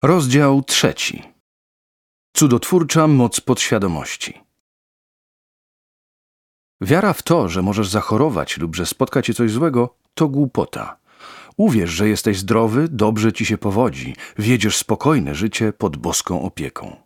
Rozdział 3. Cudotwórcza moc podświadomości. Wiara w to, że możesz zachorować lub że spotka cię coś złego, to głupota. Uwierz, że jesteś zdrowy, dobrze ci się powodzi, wiedziesz spokojne życie pod boską opieką.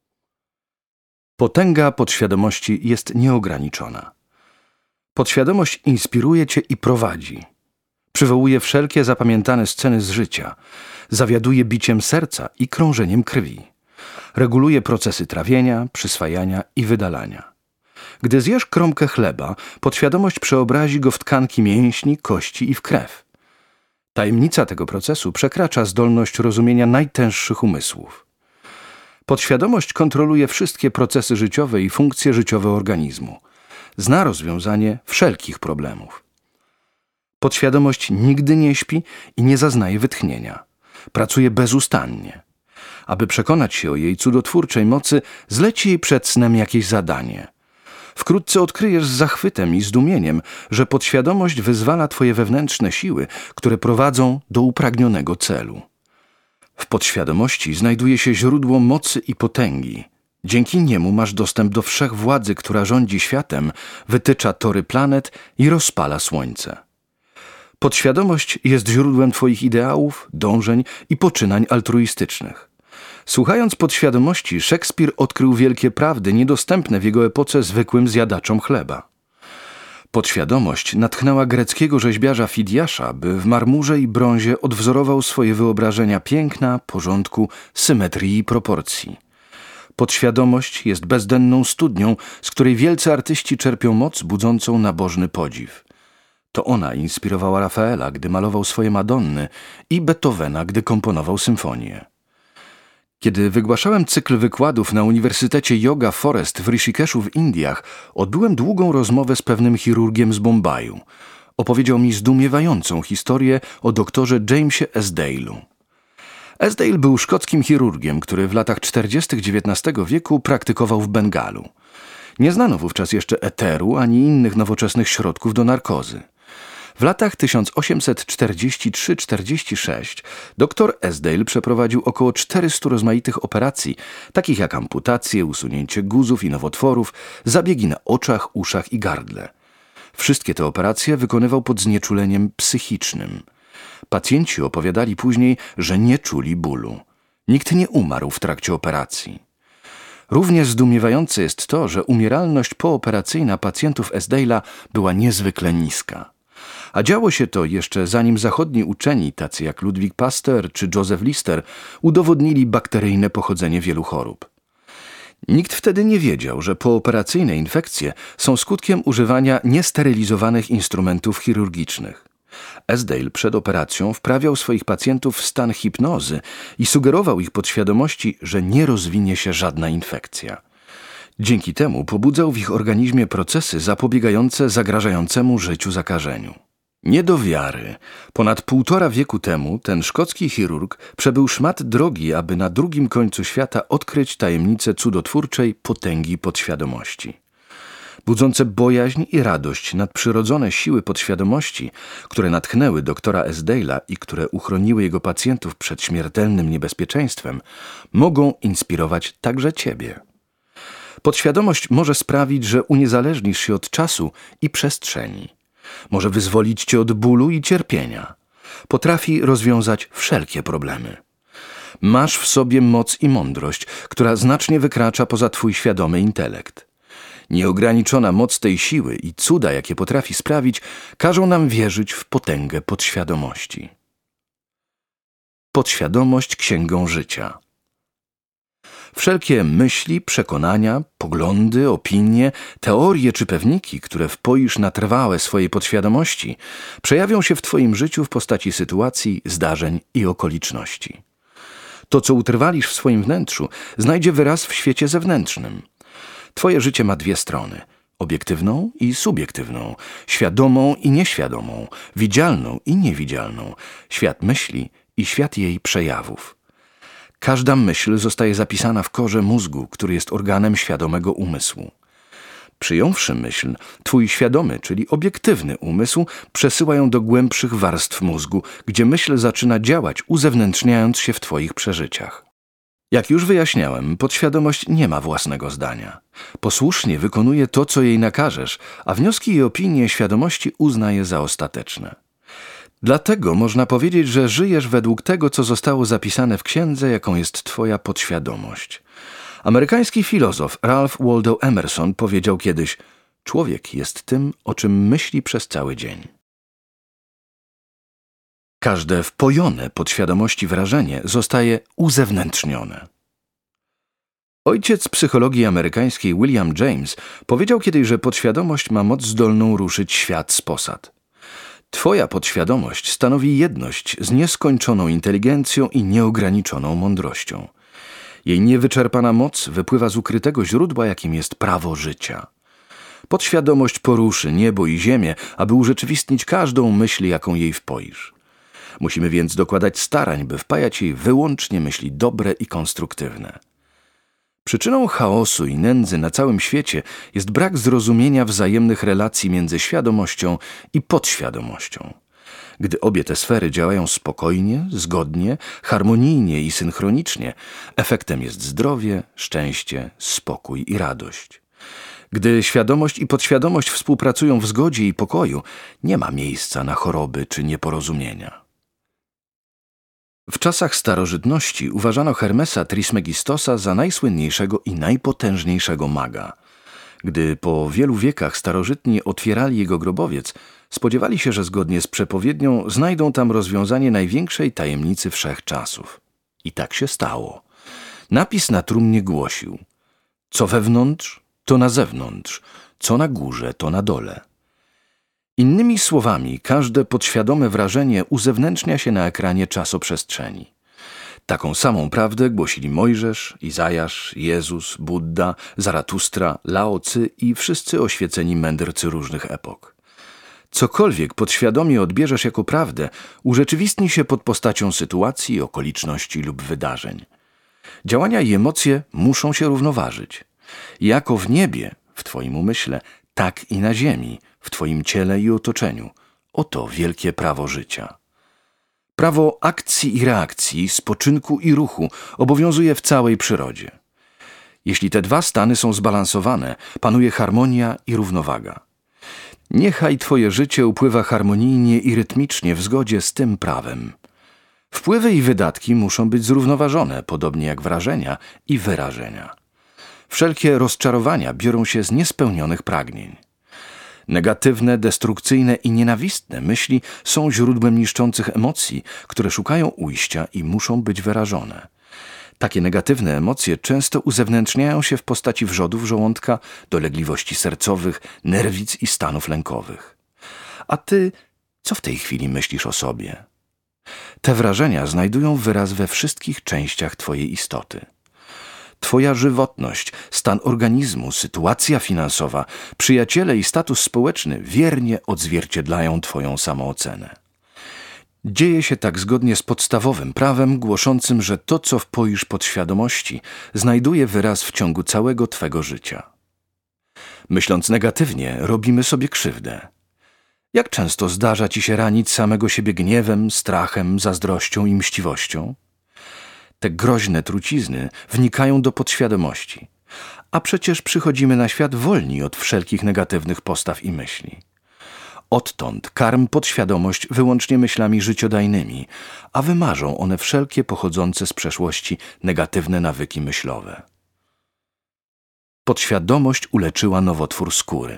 Potęga podświadomości jest nieograniczona. Podświadomość inspiruje cię i prowadzi. Przywołuje wszelkie zapamiętane sceny z życia. Zawiaduje biciem serca i krążeniem krwi. Reguluje procesy trawienia, przyswajania i wydalania. Gdy zjesz kromkę chleba, podświadomość przeobrazi go w tkanki mięśni, kości i w krew. Tajemnica tego procesu przekracza zdolność rozumienia najtęższych umysłów. Podświadomość kontroluje wszystkie procesy życiowe i funkcje życiowe organizmu. Zna rozwiązanie wszelkich problemów. Podświadomość nigdy nie śpi i nie zaznaje wytchnienia. Pracuje bezustannie. Aby przekonać się o jej cudotwórczej mocy, zleci jej przed snem jakieś zadanie. Wkrótce odkryjesz z zachwytem i zdumieniem, że podświadomość wyzwala twoje wewnętrzne siły, które prowadzą do upragnionego celu. W podświadomości znajduje się źródło mocy i potęgi. Dzięki niemu masz dostęp do wszechwładzy, która rządzi światem, wytycza tory planet i rozpala słońce. Podświadomość jest źródłem twoich ideałów, dążeń i poczynań altruistycznych. Słuchając podświadomości, Szekspir odkrył wielkie prawdy niedostępne w jego epoce zwykłym zjadaczom chleba. Podświadomość natchnęła greckiego rzeźbiarza Fidiasza, by w marmurze i brązie odwzorował swoje wyobrażenia piękna, porządku, symetrii i proporcji. Podświadomość jest bezdenną studnią, z której wielcy artyści czerpią moc budzącą nabożny podziw. To ona inspirowała Rafaela, gdy malował swoje Madonny, i Beethovena, gdy komponował symfonię. Kiedy wygłaszałem cykl wykładów na Uniwersytecie Yoga Forest w Rishikeshu w Indiach, odbyłem długą rozmowę z pewnym chirurgiem z Bombaju. Opowiedział mi zdumiewającą historię o doktorze Jamesie Esdale'u. Esdale był szkockim chirurgiem, który w latach 40. XIX wieku praktykował w Bengalu. Nie znano wówczas jeszcze eteru ani innych nowoczesnych środków do narkozy. W latach 1843–46 dr Esdale przeprowadził około 400 rozmaitych operacji, takich jak amputacje, usunięcie guzów i nowotworów, zabiegi na oczach, uszach i gardle. Wszystkie te operacje wykonywał pod znieczuleniem psychicznym. Pacjenci opowiadali później, że nie czuli bólu. Nikt nie umarł w trakcie operacji. Równie zdumiewające jest to, że umieralność pooperacyjna pacjentów Esdale'a była niezwykle niska. A działo się to jeszcze zanim zachodni uczeni, tacy jak Ludwik Pasteur czy Joseph Lister, udowodnili bakteryjne pochodzenie wielu chorób. Nikt wtedy nie wiedział, że pooperacyjne infekcje są skutkiem używania niesterylizowanych instrumentów chirurgicznych. Esdale przed operacją wprawiał swoich pacjentów w stan hipnozy i sugerował ich podświadomości, że nie rozwinie się żadna infekcja. Dzięki temu pobudzał w ich organizmie procesy zapobiegające zagrażającemu życiu zakażeniu. Nie do wiary. Ponad 1,5 wieku temu ten szkocki chirurg przebył szmat drogi, aby na drugim końcu świata odkryć tajemnicę cudotwórczej potęgi podświadomości. Budzące bojaźń i radość nadprzyrodzone siły podświadomości, które natchnęły doktora Esdale'a i które uchroniły jego pacjentów przed śmiertelnym niebezpieczeństwem, mogą inspirować także ciebie. Podświadomość może sprawić, że uniezależnisz się od czasu i przestrzeni. Może wyzwolić cię od bólu i cierpienia. Potrafi rozwiązać wszelkie problemy. Masz w sobie moc i mądrość, która znacznie wykracza poza twój świadomy intelekt. Nieograniczona moc tej siły i cuda, jakie potrafi sprawić, każą nam wierzyć w potęgę podświadomości. Podświadomość księgą życia. Wszelkie myśli, przekonania, poglądy, opinie, teorie czy pewniki, które wpoisz na trwałe swojej podświadomości, przejawią się w twoim życiu w postaci sytuacji, zdarzeń i okoliczności. To, co utrwalisz w swoim wnętrzu, znajdzie wyraz w świecie zewnętrznym. Twoje życie ma 2 strony – obiektywną i subiektywną, świadomą i nieświadomą, widzialną i niewidzialną, świat myśli i świat jej przejawów. Każda myśl zostaje zapisana w korze mózgu, który jest organem świadomego umysłu. Przyjąwszy myśl, twój świadomy, czyli obiektywny umysł przesyła ją do głębszych warstw mózgu, gdzie myśl zaczyna działać, uzewnętrzniając się w twoich przeżyciach. Jak już wyjaśniałem, podświadomość nie ma własnego zdania. Posłusznie wykonuje to, co jej nakażesz, a wnioski i opinie świadomości uznaje za ostateczne. Dlatego można powiedzieć, że żyjesz według tego, co zostało zapisane w księdze, jaką jest twoja podświadomość. Amerykański filozof Ralph Waldo Emerson powiedział kiedyś: człowiek jest tym, o czym myśli przez cały dzień. Każde wpojone podświadomości wrażenie zostaje uzewnętrznione. Ojciec psychologii amerykańskiej William James powiedział kiedyś, że podświadomość ma moc zdolną ruszyć świat z posad. Twoja podświadomość stanowi jedność z nieskończoną inteligencją i nieograniczoną mądrością. Jej niewyczerpana moc wypływa z ukrytego źródła, jakim jest prawo życia. Podświadomość poruszy niebo i ziemię, aby urzeczywistnić każdą myśl, jaką jej wpoisz. Musimy więc dokładać starań, by wpajać jej wyłącznie myśli dobre i konstruktywne. Przyczyną chaosu i nędzy na całym świecie jest brak zrozumienia wzajemnych relacji między świadomością i podświadomością. Gdy obie te sfery działają spokojnie, zgodnie, harmonijnie i synchronicznie, efektem jest zdrowie, szczęście, spokój i radość. Gdy świadomość i podświadomość współpracują w zgodzie i pokoju, nie ma miejsca na choroby czy nieporozumienia. W czasach starożytności uważano Hermesa Trismegistosa za najsłynniejszego i najpotężniejszego maga. Gdy po wielu wiekach starożytni otwierali jego grobowiec, spodziewali się, że zgodnie z przepowiednią znajdą tam rozwiązanie największej tajemnicy wszechczasów. I tak się stało. Napis na trumnie głosił: co wewnątrz, to na zewnątrz, co na górze, to na dole. Innymi słowami, każde podświadome wrażenie uzewnętrznia się na ekranie czasoprzestrzeni. Taką samą prawdę głosili Mojżesz, Izajasz, Jezus, Budda, Zaratustra, Lao Tzy i wszyscy oświeceni mędrcy różnych epok. Cokolwiek podświadomie odbierzesz jako prawdę, urzeczywistni się pod postacią sytuacji, okoliczności lub wydarzeń. Działania i emocje muszą się równoważyć. Jako w niebie, w twoim umyśle, tak i na ziemi, w twoim ciele i otoczeniu. Oto wielkie prawo życia. Prawo akcji i reakcji, spoczynku i ruchu obowiązuje w całej przyrodzie. Jeśli te dwa stany są zbalansowane, panuje harmonia i równowaga. Niechaj twoje życie upływa harmonijnie i rytmicznie w zgodzie z tym prawem. Wpływy i wydatki muszą być zrównoważone, podobnie jak wrażenia i wyrażenia. Wszelkie rozczarowania biorą się z niespełnionych pragnień. Negatywne, destrukcyjne i nienawistne myśli są źródłem niszczących emocji, które szukają ujścia i muszą być wyrażone. Takie negatywne emocje często uzewnętrzniają się w postaci wrzodów żołądka, dolegliwości sercowych, nerwic i stanów lękowych. A ty, co w tej chwili myślisz o sobie? Te wrażenia znajdują wyraz we wszystkich częściach twojej istoty. Twoja żywotność, stan organizmu, sytuacja finansowa, przyjaciele i status społeczny wiernie odzwierciedlają twoją samoocenę. Dzieje się tak zgodnie z podstawowym prawem głoszącym, że to, co wpoisz podświadomości, znajduje wyraz w ciągu całego twego życia. Myśląc negatywnie, robimy sobie krzywdę. Jak często zdarza ci się ranić samego siebie gniewem, strachem, zazdrością i mściwością? Te groźne trucizny wnikają do podświadomości, a przecież przychodzimy na świat wolni od wszelkich negatywnych postaw i myśli. Odtąd karm podświadomość wyłącznie myślami życiodajnymi, a wymarzą one wszelkie pochodzące z przeszłości negatywne nawyki myślowe. Podświadomość uleczyła nowotwór skóry.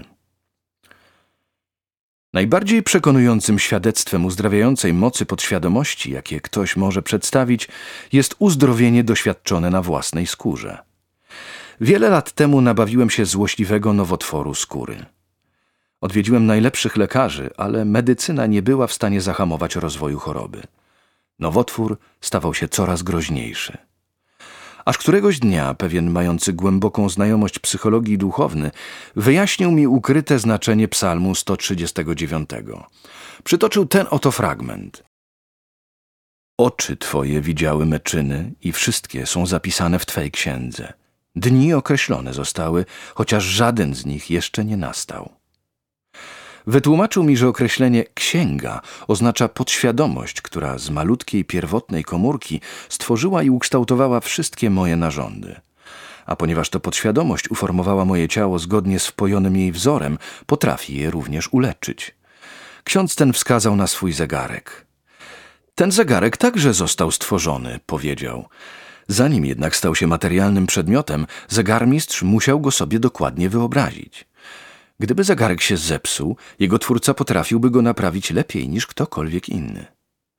Najbardziej przekonującym świadectwem uzdrawiającej mocy podświadomości, jakie ktoś może przedstawić, jest uzdrowienie doświadczone na własnej skórze. Wiele lat temu nabawiłem się złośliwego nowotworu skóry. Odwiedziłem najlepszych lekarzy, ale medycyna nie była w stanie zahamować rozwoju choroby. Nowotwór stawał się coraz groźniejszy. Aż któregoś dnia pewien mający głęboką znajomość psychologii duchowny wyjaśnił mi ukryte znaczenie psalmu 139. Przytoczył ten oto fragment. Oczy twoje widziały me czyny i wszystkie są zapisane w twej księdze. Dni określone zostały, chociaż żaden z nich jeszcze nie nastał. Wytłumaczył mi, że określenie księga oznacza podświadomość, która z malutkiej, pierwotnej komórki stworzyła i ukształtowała wszystkie moje narządy. A ponieważ to podświadomość uformowała moje ciało zgodnie z wpojonym jej wzorem, potrafi je również uleczyć. Ksiądz ten wskazał na swój zegarek. Ten zegarek także został stworzony, powiedział. Zanim jednak stał się materialnym przedmiotem, zegarmistrz musiał go sobie dokładnie wyobrazić. Gdyby zegarek się zepsuł, jego twórca potrafiłby go naprawić lepiej niż ktokolwiek inny.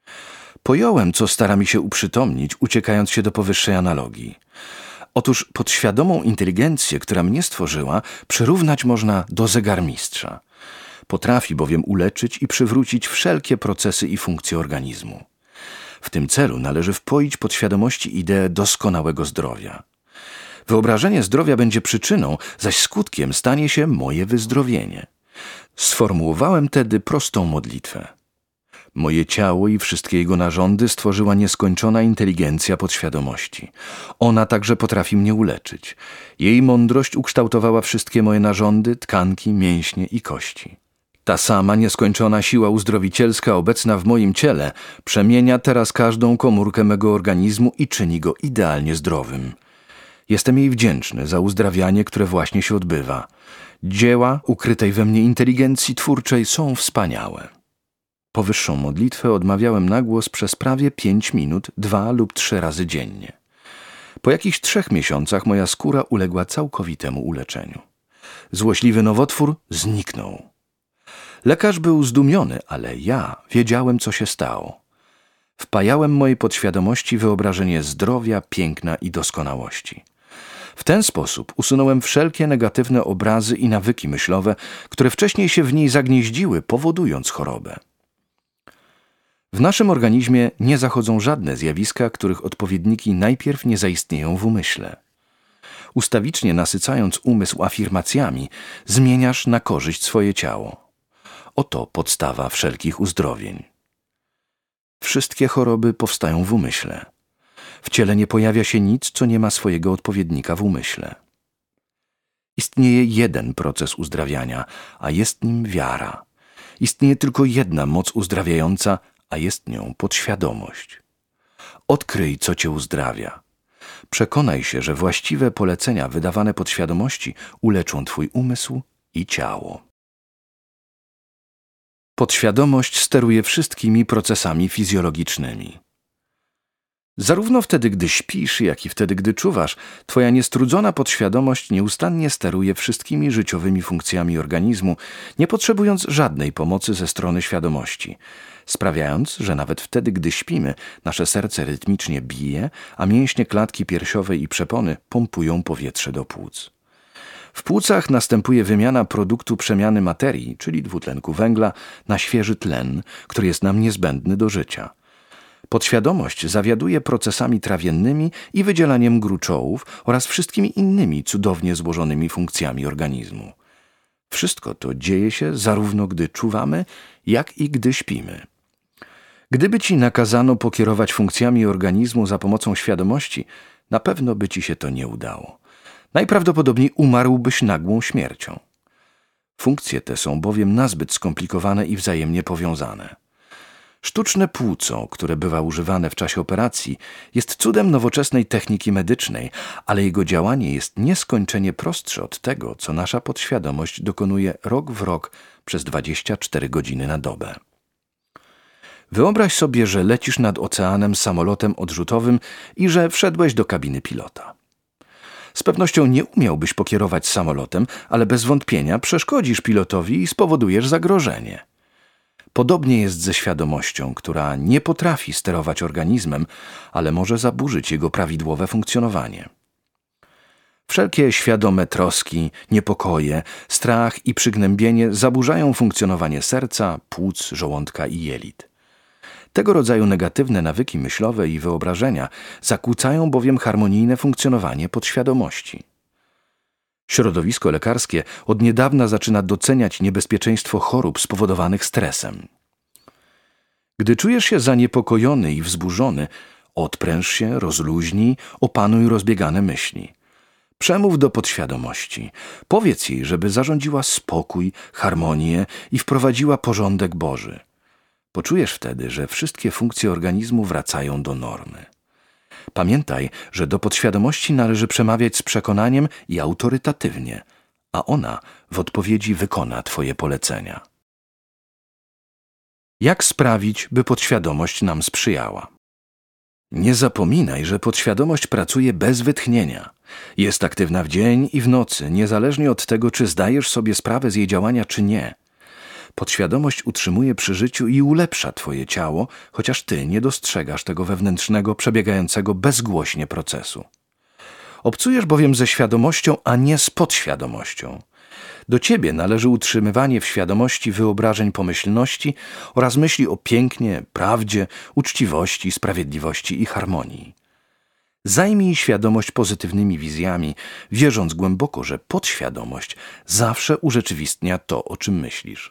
Pojąłem, co stara mi się uprzytomnić, uciekając się do powyższej analogii. Otóż podświadomą inteligencję, która mnie stworzyła, przyrównać można do zegarmistrza. Potrafi bowiem uleczyć i przywrócić wszelkie procesy i funkcje organizmu. W tym celu należy wpoić podświadomości ideę doskonałego zdrowia. Wyobrażenie zdrowia będzie przyczyną, zaś skutkiem stanie się moje wyzdrowienie. Sformułowałem tedy prostą modlitwę. Moje ciało i wszystkie jego narządy stworzyła nieskończona inteligencja podświadomości. Ona także potrafi mnie uleczyć. Jej mądrość ukształtowała wszystkie moje narządy, tkanki, mięśnie i kości. Ta sama nieskończona siła uzdrowicielska obecna w moim ciele przemienia teraz każdą komórkę mego organizmu i czyni go idealnie zdrowym. Jestem jej wdzięczny za uzdrawianie, które właśnie się odbywa. Dzieła ukrytej we mnie inteligencji twórczej są wspaniałe. Powyższą modlitwę odmawiałem na głos przez prawie 5 minut, 2 lub 3 razy dziennie. Po jakichś 3 miesiącach moja skóra uległa całkowitemu uleczeniu. Złośliwy nowotwór zniknął. Lekarz był zdumiony, ale ja wiedziałem, co się stało. Wpajałem mojej podświadomości wyobrażenie zdrowia, piękna i doskonałości. W ten sposób usunąłem wszelkie negatywne obrazy i nawyki myślowe, które wcześniej się w niej zagnieździły, powodując chorobę. W naszym organizmie nie zachodzą żadne zjawiska, których odpowiedniki najpierw nie zaistnieją w umyśle. Ustawicznie nasycając umysł afirmacjami, zmieniasz na korzyść swoje ciało. Oto podstawa wszelkich uzdrowień. Wszystkie choroby powstają w umyśle. W ciele nie pojawia się nic, co nie ma swojego odpowiednika w umyśle. Istnieje jeden proces uzdrawiania, a jest nim wiara. Istnieje tylko jedna moc uzdrawiająca, a jest nią podświadomość. Odkryj, co cię uzdrawia. Przekonaj się, że właściwe polecenia wydawane podświadomości uleczą twój umysł i ciało. Podświadomość steruje wszystkimi procesami fizjologicznymi. Zarówno wtedy, gdy śpisz, jak i wtedy, gdy czuwasz, twoja niestrudzona podświadomość nieustannie steruje wszystkimi życiowymi funkcjami organizmu, nie potrzebując żadnej pomocy ze strony świadomości, sprawiając, że nawet wtedy, gdy śpimy, nasze serce rytmicznie bije, a mięśnie klatki piersiowej i przepony pompują powietrze do płuc. W płucach następuje wymiana produktu przemiany materii, czyli dwutlenku węgla, na świeży tlen, który jest nam niezbędny do życia. Podświadomość zawiaduje procesami trawiennymi i wydzielaniem gruczołów oraz wszystkimi innymi cudownie złożonymi funkcjami organizmu. Wszystko to dzieje się zarówno gdy czuwamy, jak i gdy śpimy. Gdyby ci nakazano pokierować funkcjami organizmu za pomocą świadomości, na pewno by ci się to nie udało. Najprawdopodobniej umarłbyś nagłą śmiercią. Funkcje te są bowiem nazbyt skomplikowane i wzajemnie powiązane. Sztuczne płuco, które bywa używane w czasie operacji, jest cudem nowoczesnej techniki medycznej, ale jego działanie jest nieskończenie prostsze od tego, co nasza podświadomość dokonuje rok w rok przez 24 godziny na dobę. Wyobraź sobie, że lecisz nad oceanem samolotem odrzutowym i że wszedłeś do kabiny pilota. Z pewnością nie umiałbyś pokierować samolotem, ale bez wątpienia przeszkodzisz pilotowi i spowodujesz zagrożenie. Podobnie jest ze świadomością, która nie potrafi sterować organizmem, ale może zaburzyć jego prawidłowe funkcjonowanie. Wszelkie świadome troski, niepokoje, strach i przygnębienie zaburzają funkcjonowanie serca, płuc, żołądka i jelit. Tego rodzaju negatywne nawyki myślowe i wyobrażenia zakłócają bowiem harmonijne funkcjonowanie podświadomości. Środowisko lekarskie od niedawna zaczyna doceniać niebezpieczeństwo chorób spowodowanych stresem. Gdy czujesz się zaniepokojony i wzburzony, odpręż się, rozluźnij, opanuj rozbiegane myśli. Przemów do podświadomości. Powiedz jej, żeby zarządziła spokój, harmonię i wprowadziła porządek Boży. Poczujesz wtedy, że wszystkie funkcje organizmu wracają do normy. Pamiętaj, że do podświadomości należy przemawiać z przekonaniem i autorytatywnie, a ona w odpowiedzi wykona twoje polecenia. Jak sprawić, by podświadomość nam sprzyjała? Nie zapominaj, że podświadomość pracuje bez wytchnienia. Jest aktywna w dzień i w nocy, niezależnie od tego, czy zdajesz sobie sprawę z jej działania, czy nie. Podświadomość utrzymuje przy życiu i ulepsza twoje ciało, chociaż ty nie dostrzegasz tego wewnętrznego, przebiegającego bezgłośnie procesu. Obcujesz bowiem ze świadomością, a nie z podświadomością. Do ciebie należy utrzymywanie w świadomości wyobrażeń pomyślności oraz myśli o pięknie, prawdzie, uczciwości, sprawiedliwości i harmonii. Zajmij świadomość pozytywnymi wizjami, wierząc głęboko, że podświadomość zawsze urzeczywistnia to, o czym myślisz.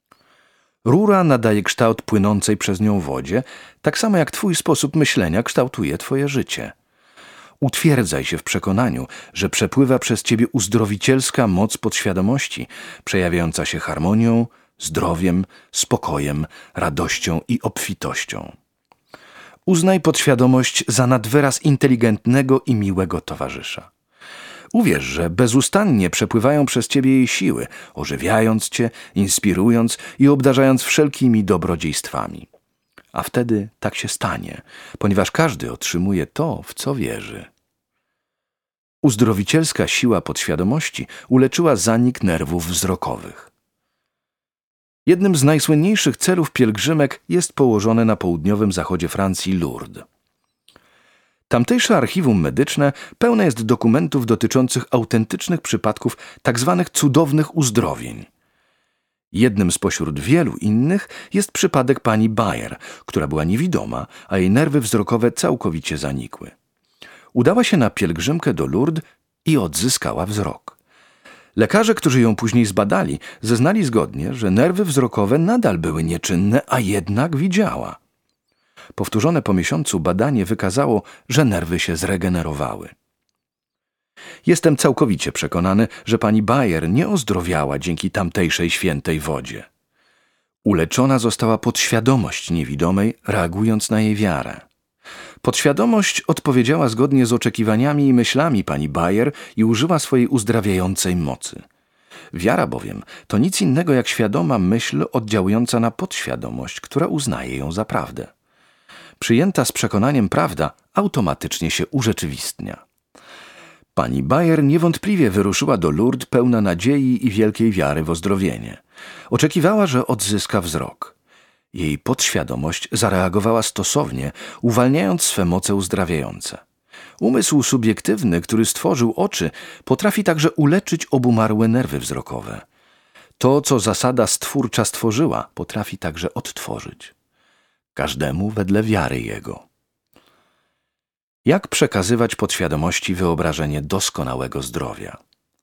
Rura nadaje kształt płynącej przez nią wodzie, tak samo jak twój sposób myślenia kształtuje twoje życie. Utwierdzaj się w przekonaniu, że przepływa przez ciebie uzdrowicielska moc podświadomości, przejawiająca się harmonią, zdrowiem, spokojem, radością i obfitością. Uznaj podświadomość za nadwyraz inteligentnego i miłego towarzysza. Uwierz, że bezustannie przepływają przez ciebie jej siły, ożywiając cię, inspirując i obdarzając wszelkimi dobrodziejstwami. A wtedy tak się stanie, ponieważ każdy otrzymuje to, w co wierzy. Uzdrowicielska siła podświadomości uleczyła zanik nerwów wzrokowych. Jednym z najsłynniejszych celów pielgrzymek jest położone na południowym zachodzie Francji Lourdes. Tamtejsze archiwum medyczne pełne jest dokumentów dotyczących autentycznych przypadków tzw. cudownych uzdrowień. Jednym spośród wielu innych jest przypadek pani Bayer, która była niewidoma, a jej nerwy wzrokowe całkowicie zanikły. Udała się na pielgrzymkę do Lourdes i odzyskała wzrok. Lekarze, którzy ją później zbadali, zeznali zgodnie, że nerwy wzrokowe nadal były nieczynne, a jednak widziała. Powtórzone po miesiącu badanie wykazało, że nerwy się zregenerowały. Jestem całkowicie przekonany, że pani Bayer nie ozdrowiała dzięki tamtejszej świętej wodzie. Uleczona została podświadomość niewidomej, reagując na jej wiarę. Podświadomość odpowiedziała zgodnie z oczekiwaniami i myślami pani Bayer i użyła swojej uzdrawiającej mocy. Wiara bowiem to nic innego jak świadoma myśl oddziałująca na podświadomość, która uznaje ją za prawdę. Przyjęta z przekonaniem prawda automatycznie się urzeczywistnia. Pani Bayer niewątpliwie wyruszyła do Lourdes pełna nadziei i wielkiej wiary w ozdrowienie. Oczekiwała, że odzyska wzrok. Jej podświadomość zareagowała stosownie, uwalniając swe moce uzdrawiające. Umysł subiektywny, który stworzył oczy, potrafi także uleczyć obumarłe nerwy wzrokowe. To, co zasada stwórcza stworzyła, potrafi także odtworzyć. Każdemu wedle wiary jego. Jak przekazywać podświadomości wyobrażenie doskonałego zdrowia?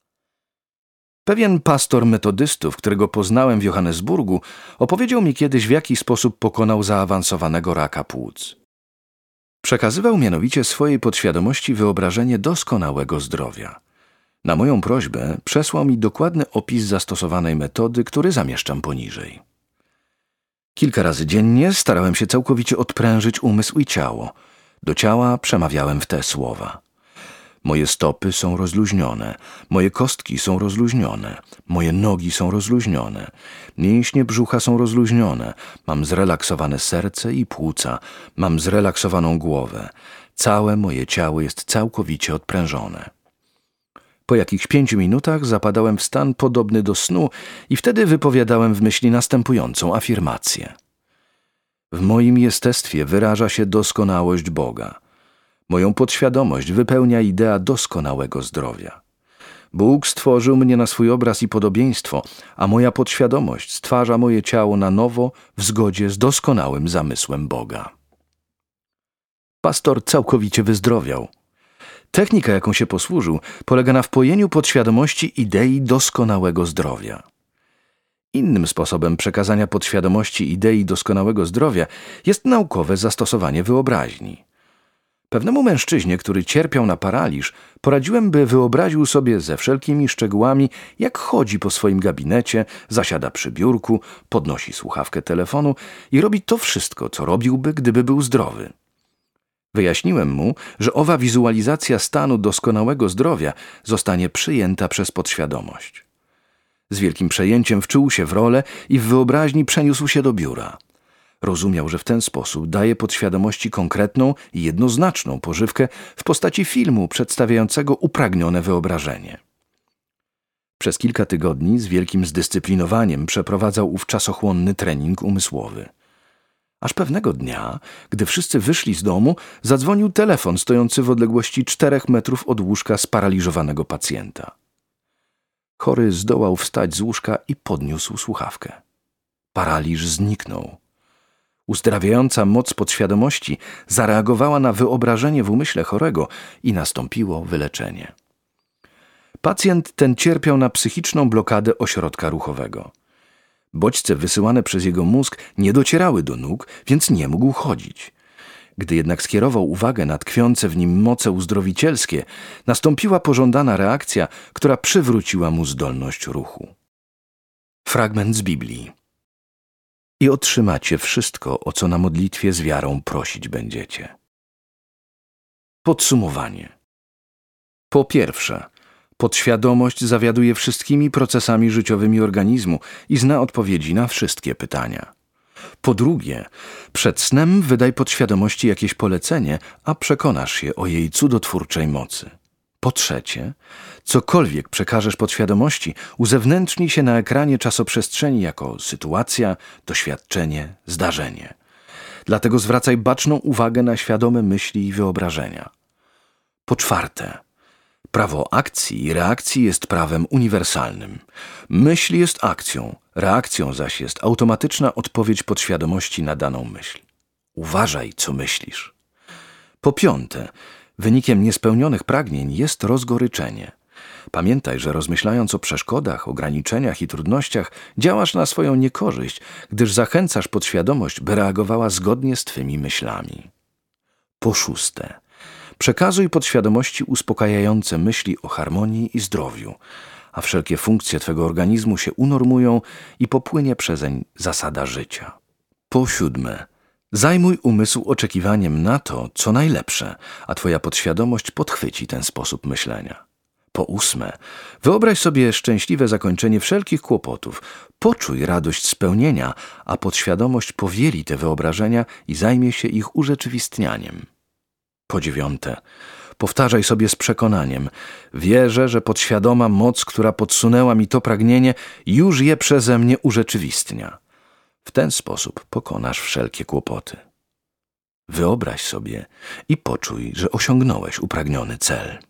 Pewien pastor metodystów, którego poznałem w Johannesburgu, opowiedział mi kiedyś, w jaki sposób pokonał zaawansowanego raka płuc. Przekazywał mianowicie swojej podświadomości wyobrażenie doskonałego zdrowia. Na moją prośbę przesłał mi dokładny opis zastosowanej metody, który zamieszczam poniżej. Kilka razy dziennie starałem się całkowicie odprężyć umysł i ciało. Do ciała przemawiałem w te słowa. Moje stopy są rozluźnione, moje kostki są rozluźnione, moje nogi są rozluźnione, mięśnie brzucha są rozluźnione, mam zrelaksowane serce i płuca, mam zrelaksowaną głowę, całe moje ciało jest całkowicie odprężone. Po jakichś 5 minutach zapadałem w stan podobny do snu i wtedy wypowiadałem w myśli następującą afirmację. W moim jestestwie wyraża się doskonałość Boga. Moją podświadomość wypełnia idea doskonałego zdrowia. Bóg stworzył mnie na swój obraz i podobieństwo, a moja podświadomość stwarza moje ciało na nowo w zgodzie z doskonałym zamysłem Boga. Pastor całkowicie wyzdrowiał. Technika, jaką się posłużył, polega na wpojeniu podświadomości idei doskonałego zdrowia. Innym sposobem przekazania podświadomości idei doskonałego zdrowia jest naukowe zastosowanie wyobraźni. Pewnemu mężczyźnie, który cierpiał na paraliż, poradziłem, by wyobraził sobie ze wszelkimi szczegółami, jak chodzi po swoim gabinecie, zasiada przy biurku, podnosi słuchawkę telefonu i robi to wszystko, co robiłby, gdyby był zdrowy. Wyjaśniłem mu, że owa wizualizacja stanu doskonałego zdrowia zostanie przyjęta przez podświadomość. Z wielkim przejęciem wczuł się w rolę i w wyobraźni przeniósł się do biura. Rozumiał, że w ten sposób daje podświadomości konkretną i jednoznaczną pożywkę w postaci filmu przedstawiającego upragnione wyobrażenie. Przez kilka tygodni z wielkim zdyscyplinowaniem przeprowadzał ów czasochłonny trening umysłowy. Aż pewnego dnia, gdy wszyscy wyszli z domu, zadzwonił telefon stojący w odległości 4 metrów od łóżka sparaliżowanego pacjenta. Chory zdołał wstać z łóżka i podniósł słuchawkę. Paraliż zniknął. Uzdrawiająca moc podświadomości zareagowała na wyobrażenie w umyśle chorego i nastąpiło wyleczenie. Pacjent ten cierpiał na psychiczną blokadę ośrodka ruchowego. Bodźce wysyłane przez jego mózg nie docierały do nóg, więc nie mógł chodzić. Gdy jednak skierował uwagę na tkwiące w nim moce uzdrowicielskie, nastąpiła pożądana reakcja, która przywróciła mu zdolność ruchu. Fragment z Biblii. I otrzymacie wszystko, o co na modlitwie z wiarą prosić będziecie. Podsumowanie. Po pierwsze, podświadomość zawiaduje wszystkimi procesami życiowymi organizmu i zna odpowiedzi na wszystkie pytania. Po drugie, przed snem wydaj podświadomości jakieś polecenie, a przekonasz się o jej cudotwórczej mocy. Po trzecie, cokolwiek przekażesz podświadomości, uzewnętrzni się na ekranie czasoprzestrzeni jako sytuacja, doświadczenie, zdarzenie. Dlatego zwracaj baczną uwagę na świadome myśli i wyobrażenia. Po czwarte, prawo akcji i reakcji jest prawem uniwersalnym. Myśl jest akcją, reakcją zaś jest automatyczna odpowiedź podświadomości na daną myśl. Uważaj, co myślisz. Po piąte, wynikiem niespełnionych pragnień jest rozgoryczenie. Pamiętaj, że rozmyślając o przeszkodach, ograniczeniach i trudnościach, działasz na swoją niekorzyść, gdyż zachęcasz podświadomość, by reagowała zgodnie z twymi myślami. Po szóste, przekazuj podświadomości uspokajające myśli o harmonii i zdrowiu, a wszelkie funkcje twego organizmu się unormują i popłynie przezeń zasada życia. Po siódme, zajmuj umysł oczekiwaniem na to, co najlepsze, a twoja podświadomość podchwyci ten sposób myślenia. Po ósme, wyobraź sobie szczęśliwe zakończenie wszelkich kłopotów, poczuj radość spełnienia, a podświadomość powieli te wyobrażenia i zajmie się ich urzeczywistnianiem. Po dziewiąte, powtarzaj sobie z przekonaniem: wierzę, że podświadoma moc, która podsunęła mi to pragnienie, już je przeze mnie urzeczywistnia. W ten sposób pokonasz wszelkie kłopoty. Wyobraź sobie i poczuj, że osiągnąłeś upragniony cel.